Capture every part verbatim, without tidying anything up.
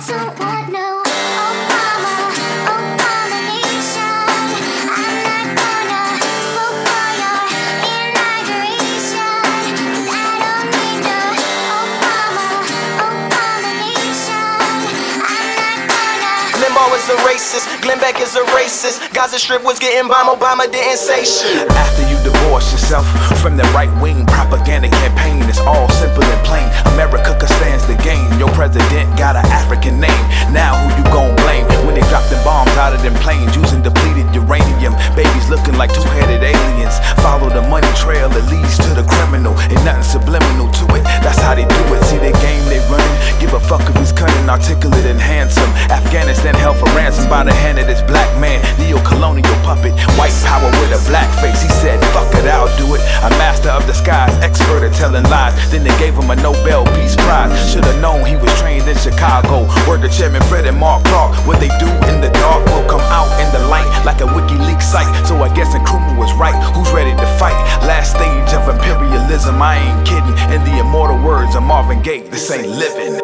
to what? No, Obama, Obama nation. I'm not gonna vote for your inauguration, 'cause I don't need the Obama, Obama nation. I'm not gonna. Limbaugh is a racist, Glenn Beck is a racist. Gaza Strip was getting bombed, Obama didn't say shit. After you divorce yourself from the right-wing propaganda campaign, it's all simple and plain. America stands the game. Your president got an African name. Now who you gon' blame when they drop the bombs out of them planes using depleted uranium? Babies looking like two-headed aliens. Follow the money trail that leads to the criminal. Ain't nothing subliminal to it. That's how they do it. See the game they running. Give a fuck if he's cunning, articulate, and handsome. Afghanistan held for ransom by the hand of this black man. Neo-colonial puppet, white power with a black face. He said, fuck it, I'll do it. A master of disguise, expert at telling lies. Then they gave him a Nobel Peace Prize. Should've known he was trained in Chicago. Word to Chairman Fred and Mark Clark. What they do in the dark will come out in the light like a WikiLeaks site. So I guess Nkrumah was right. Who's ready to fight? Last stage of imperialism, I ain't kidding. In the immortal words of Marvin Gaye, this ain't living.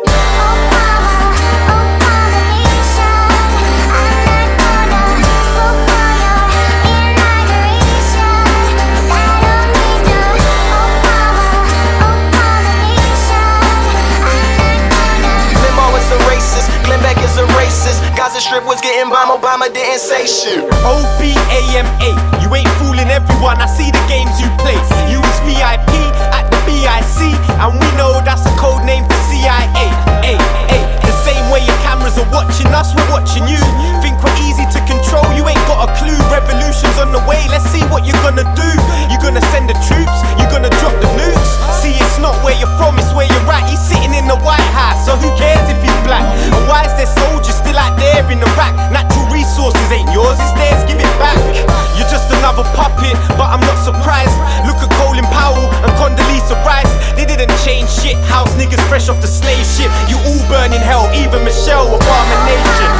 Gaza Strip was getting bombed, Obama didn't say shit. O B A M A, you ain't fooling everyone, I see the games you play. You was V I P at the B I C, and we know that's a code name for C I A. Ay, ay, the same way your cameras are watching us, we're watching you. Think we're easy to control, you ain't got a clue. Revolution's on the way, let's see what you're gonna do. You gonna send the troops, you gonna drop the nukes. See, it's not where you're from, it's where you're at. He's sitting in the White House, so who cares if he's black? And why is there soldiers still out there in Iraq? Natural resources ain't yours, it's theirs, give it back. You're just another puppet, but I'm not surprised. Look at Colin Powell and Condoleezza Rice. They didn't change shit, house niggas fresh off the slave ship. You all burn in hell, even Michelle Obama nation.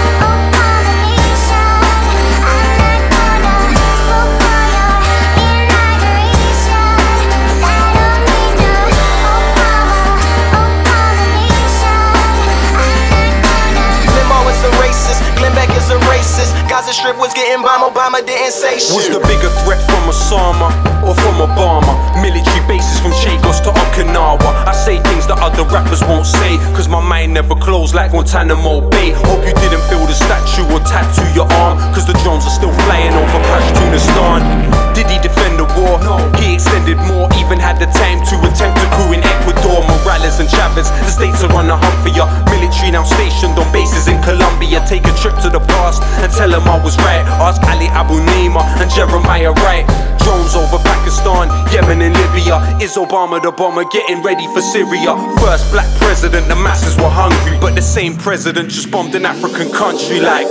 Gaza Strip was getting bombed, Obama didn't say shit. Was the bigger threat from Osama or from Obama? Military bases from Chagos to Okinawa. I say things that other rappers won't say, cause my mind never closed like Guantanamo Bay. Hope you didn't build a statue or tattoo your arm, cause the drones are still flying over Pashtunistan. Did he defend the war? No. He extended more, even had the time to attempt a coup in Ecuador. Morales and Chavez, the states are on the hunt for ya. Military now stationed on bases in Colombia. Take a trip to the past and tell them I was right. Ask Ali Abu Nima and Jeremiah Wright. Drones over Pakistan, Yemen and Libya. Is Obama the bomber getting ready for Syria? First black president, the masses were hungry, but the same president just bombed an African country like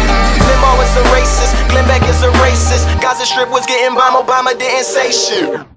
Gaza Strip was getting bombed, Obama didn't say shit.